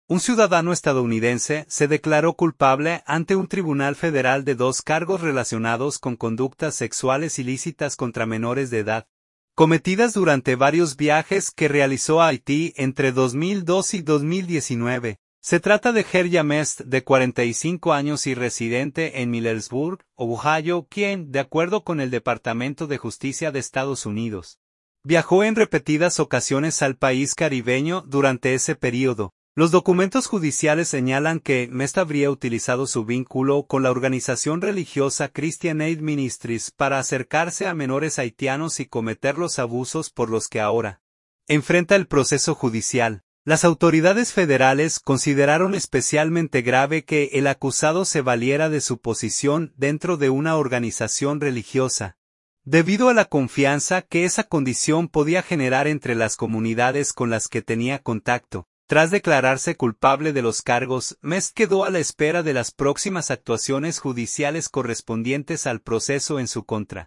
Un ciudadano estadounidense se declaró culpable ante un tribunal federal de 2 cargos relacionados con conductas sexuales ilícitas contra menores de edad, cometidas durante varios viajes que realizó a Haití entre 2002 y 2019. Se trata de Gerja Mest, de 45 años y residente en Millersburg, Ohio, quien, de acuerdo con el Departamento de Justicia de Estados Unidos, viajó en repetidas ocasiones al país caribeño durante ese período. Los documentos judiciales señalan que Mest habría utilizado su vínculo con la organización religiosa Christian Aid Ministries para acercarse a menores haitianos y cometer los abusos por los que ahora enfrenta el proceso judicial. Las autoridades federales consideraron especialmente grave que el acusado se valiera de su posición dentro de una organización religiosa, debido a la confianza que esa condición podía generar entre las comunidades con las que tenía contacto. Tras declararse culpable de los cargos, Mest quedó a la espera de las próximas actuaciones judiciales correspondientes al proceso en su contra.